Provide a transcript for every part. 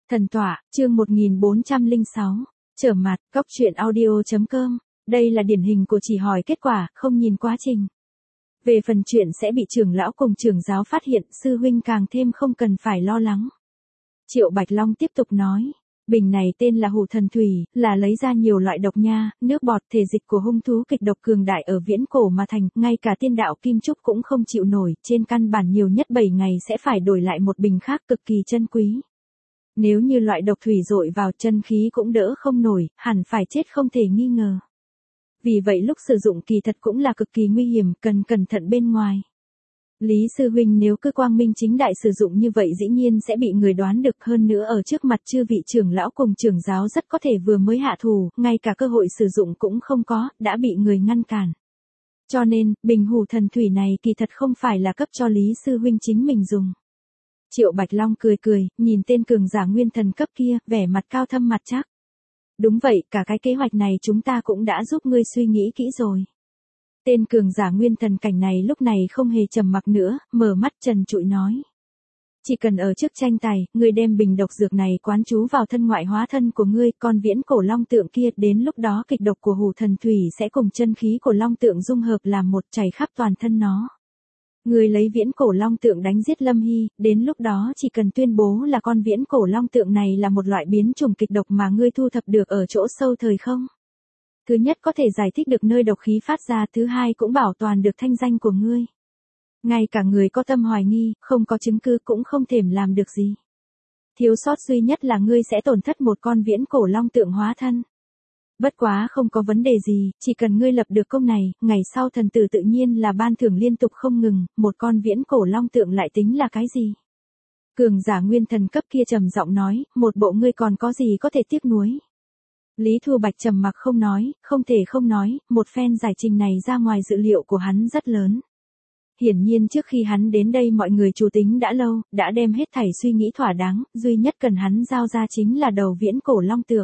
Thần tọa, chương 1406. Trở mặt, cóc truyện audio.com. Đây là điển hình của chỉ hỏi kết quả, không nhìn quá trình. Về phần chuyện sẽ bị trưởng lão cùng trưởng giáo phát hiện, sư huynh càng thêm không cần phải lo lắng. Triệu Bạch Long tiếp tục nói. Bình này tên là Hủ Thần Thủy, là lấy ra nhiều loại độc nha, nước bọt thể dịch của hung thú kịch độc cường đại ở viễn cổ mà thành, ngay cả tiên đạo Kim Trúc cũng không chịu nổi, trên căn bản nhiều nhất 7 ngày sẽ phải đổi lại một bình khác cực kỳ chân quý. Nếu như loại độc thủy dội vào chân khí cũng đỡ không nổi, hẳn phải chết không thể nghi ngờ. Vì vậy lúc sử dụng kỳ thật cũng là cực kỳ nguy hiểm, cần cẩn thận bên ngoài. Lý sư huynh nếu cứ quang minh chính đại sử dụng như vậy dĩ nhiên sẽ bị người đoán được, hơn nữa ở trước mặt chư vị trưởng lão cùng trưởng giáo rất có thể vừa mới hạ thủ, ngay cả cơ hội sử dụng cũng không có, đã bị người ngăn cản. Cho nên, bình Hủ Thần Thủy này kỳ thật không phải là cấp cho Lý sư huynh chính mình dùng. Triệu Bạch Long cười cười, nhìn tên cường giả nguyên thần cấp kia, vẻ mặt cao thâm mặt chắc. Đúng vậy, cả cái kế hoạch này chúng ta cũng đã giúp ngươi suy nghĩ kỹ rồi. Tên cường giả nguyên thần cảnh này lúc này không hề trầm mặc nữa, mở mắt trần trụi nói. Chỉ cần ở trước tranh tài, ngươi đem bình độc dược này quán trú vào thân ngoại hóa thân của ngươi, con viễn cổ long tượng kia, đến lúc đó kịch độc của Hủ Thần Thủy sẽ cùng chân khí của long tượng dung hợp làm một, chảy khắp toàn thân nó. Ngươi lấy viễn cổ long tượng đánh giết Lâm Hy, đến lúc đó chỉ cần tuyên bố là con viễn cổ long tượng này là một loại biến chủng kịch độc mà ngươi thu thập được ở chỗ sâu thời không. Thứ nhất có thể giải thích được nơi độc khí phát ra, thứ hai cũng bảo toàn được thanh danh của ngươi. Ngay cả người có tâm hoài nghi, không có chứng cứ cũng không thèm làm được gì. Thiếu sót duy nhất là ngươi sẽ tổn thất một con viễn cổ long tượng hóa thân. Bất quá không có vấn đề gì, chỉ cần ngươi lập được công này, ngày sau thần tử tự nhiên là ban thưởng liên tục không ngừng, một con viễn cổ long tượng lại tính là cái gì? Cường giả nguyên thần cấp kia trầm giọng nói, một bộ ngươi còn có gì có thể tiếc nuối. Lý Thu Bạch trầm mặc không nói, không thể không nói, một phen giải trình này ra ngoài dự liệu của hắn rất lớn. Hiển nhiên trước khi hắn đến đây mọi người chủ tính đã lâu, đã đem hết thảy suy nghĩ thỏa đáng, duy nhất cần hắn giao ra chính là đầu viễn cổ long tượng.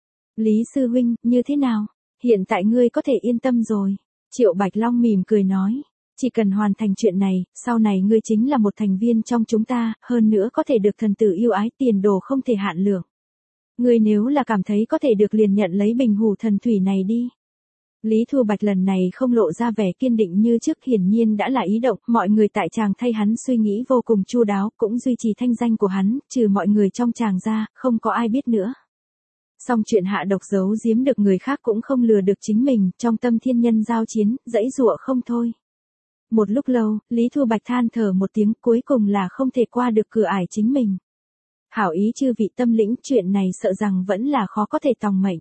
Lý sư huynh, như thế nào? Hiện tại ngươi có thể yên tâm rồi. Triệu Bạch Long mỉm cười nói. Chỉ cần hoàn thành chuyện này, sau này ngươi chính là một thành viên trong chúng ta, hơn nữa có thể được thần tử yêu ái, tiền đồ không thể hạn lượng. Ngươi nếu là cảm thấy có thể được liền nhận lấy bình Hủ Thần Thủy này đi. Lý Thu Bạch lần này không lộ ra vẻ kiên định như trước, hiển nhiên đã là ý động, mọi người tại tràng thay hắn suy nghĩ vô cùng chu đáo, cũng duy trì thanh danh của hắn, trừ mọi người trong tràng ra, không có ai biết nữa. Song chuyện hạ độc giấu giếm được người khác cũng không lừa được chính mình, trong tâm thiên nhân giao chiến, dãy dụa không thôi. Một lúc lâu, Lý Thu Bạch than thở một tiếng, cuối cùng là không thể qua được cửa ải chính mình. Hảo ý chư vị tâm lĩnh, chuyện này sợ rằng vẫn là khó có thể tòng mệnh.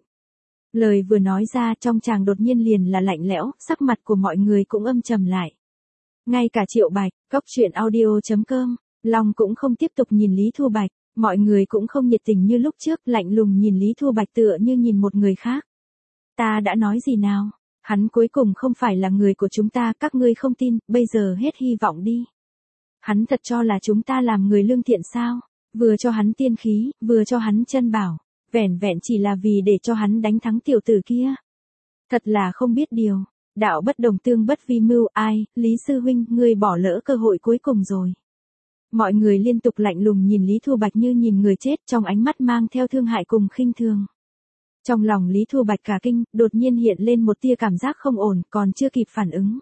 Lời vừa nói ra trong chàng đột nhiên liền là lạnh lẽo, sắc mặt của mọi người cũng âm trầm lại. Ngay cả Triệu Bạch, cóc truyện audio.com, Long cũng không tiếp tục nhìn Lý Thu Bạch, mọi người cũng không nhiệt tình như lúc trước, lạnh lùng nhìn Lý Thu Bạch tựa như nhìn một người khác. Ta đã nói gì nào? Hắn cuối cùng không phải là người của chúng ta, các ngươi không tin, bây giờ hết hy vọng đi. Hắn thật cho là chúng ta làm người lương thiện sao? Vừa cho hắn tiên khí, vừa cho hắn chân bảo, vẻn vẹn chỉ là vì để cho hắn đánh thắng tiểu tử kia. Thật là không biết điều, đạo bất đồng tương bất vi mưu, ai, Lý sư huynh, ngươi bỏ lỡ cơ hội cuối cùng rồi. Mọi người liên tục lạnh lùng nhìn Lý Thu Bạch như nhìn người chết, trong ánh mắt mang theo thương hại cùng khinh thường. Trong lòng Lý Thu Bạch cả kinh, đột nhiên hiện lên một tia cảm giác không ổn, còn chưa kịp phản ứng.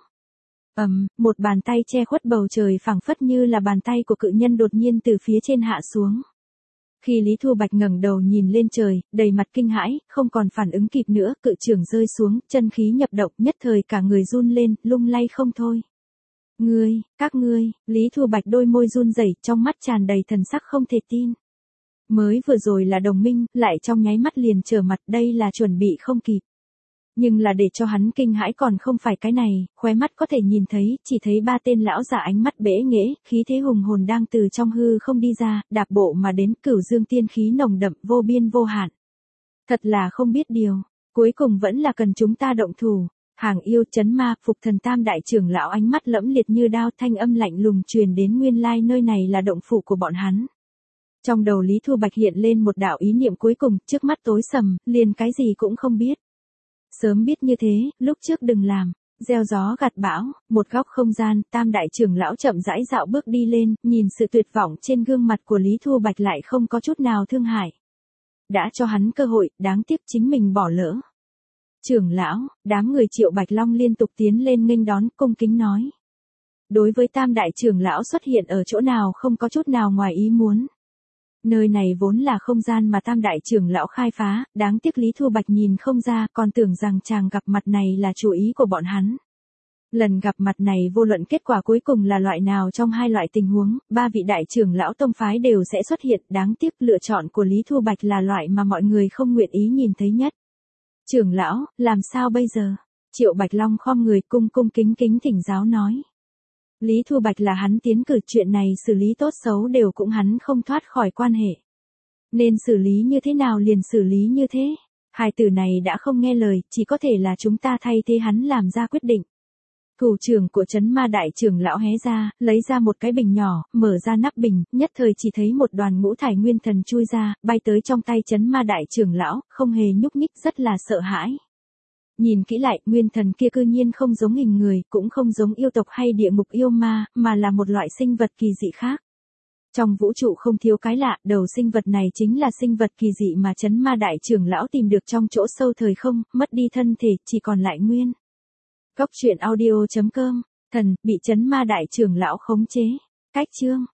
Một bàn tay che khuất bầu trời phẳng phất như là bàn tay của cự nhân đột nhiên từ phía trên hạ xuống. Khi Lý Thu Bạch ngẩng đầu nhìn lên trời, đầy mặt kinh hãi, không còn phản ứng kịp nữa, cự trưởng rơi xuống, chân khí nhập động, nhất thời cả người run lên, lung lay không thôi. Các ngươi, Lý Thu Bạch đôi môi run rẩy, trong mắt tràn đầy thần sắc không thể tin. Mới vừa rồi là đồng minh, lại trong nháy mắt liền trở mặt, đây là chuẩn bị không kịp. Nhưng là để cho hắn kinh hãi còn không phải cái này, khóe mắt có thể nhìn thấy, chỉ thấy ba tên lão giả ánh mắt bẽ nghễ, khí thế hùng hồn đang từ trong hư không đi ra, đạp bộ mà đến, cửu dương tiên khí nồng đậm, vô biên vô hạn. Thật là không biết điều, cuối cùng vẫn là cần chúng ta động thủ. Hàng yêu chấn ma, Phục Thần tam đại trưởng lão ánh mắt lẫm liệt như đao, thanh âm lạnh lùng truyền đến, nguyên lai nơi này là động phủ của bọn hắn. Trong đầu Lý Thu Bạch hiện lên một đạo ý niệm cuối cùng, trước mắt tối sầm, liền cái gì cũng không biết. Sớm biết như thế, lúc trước đừng làm. Gieo gió gặt bão, một góc không gian, Tam đại trưởng lão chậm rãi dạo bước đi lên, nhìn sự tuyệt vọng trên gương mặt của Lý Thu Bạch lại không có chút nào thương hại. Đã cho hắn cơ hội, đáng tiếc chính mình bỏ lỡ. Trưởng lão, đám người Triệu Bạch Long liên tục tiến lên nghênh đón, cung kính nói. Đối với Tam đại trưởng lão xuất hiện ở chỗ nào không có chút nào ngoài ý muốn. Nơi này vốn là không gian mà Tam đại trưởng lão khai phá, đáng tiếc Lý Thu Bạch nhìn không ra, còn tưởng rằng chàng gặp mặt này là chủ ý của bọn hắn. Lần gặp mặt này vô luận kết quả cuối cùng là loại nào trong hai loại tình huống, ba vị đại trưởng lão tông phái đều sẽ xuất hiện, đáng tiếc lựa chọn của Lý Thu Bạch là loại mà mọi người không nguyện ý nhìn thấy nhất. Trưởng lão, làm sao bây giờ? Triệu Bạch Long khom người cung kính thỉnh giáo nói. Lý Thu Bạch là hắn tiến cử, chuyện này xử lý tốt xấu đều cũng hắn không thoát khỏi quan hệ. Nên xử lý như thế nào liền xử lý như thế. Hai từ này đã không nghe lời, chỉ có thể là chúng ta thay thế hắn làm ra quyết định. Thủ trưởng của Trấn Ma đại trưởng lão hé ra, lấy ra một cái bình nhỏ, mở ra nắp bình, nhất thời chỉ thấy một đoàn ngũ thải nguyên thần chui ra, bay tới trong tay Trấn Ma đại trưởng lão, không hề nhúc nhích, rất là sợ hãi. Nhìn kỹ lại, nguyên thần kia cư nhiên không giống hình người, cũng không giống yêu tộc hay địa ngục yêu ma, mà là một loại sinh vật kỳ dị khác. Trong vũ trụ không thiếu cái lạ, đầu sinh vật này chính là sinh vật kỳ dị mà Trấn Ma đại trưởng lão tìm được trong chỗ sâu thời không, mất đi thân thể, chỉ còn lại nguyên. Cóc truyện audio.com, thần, bị Trấn Ma đại trưởng lão khống chế. Cách chương.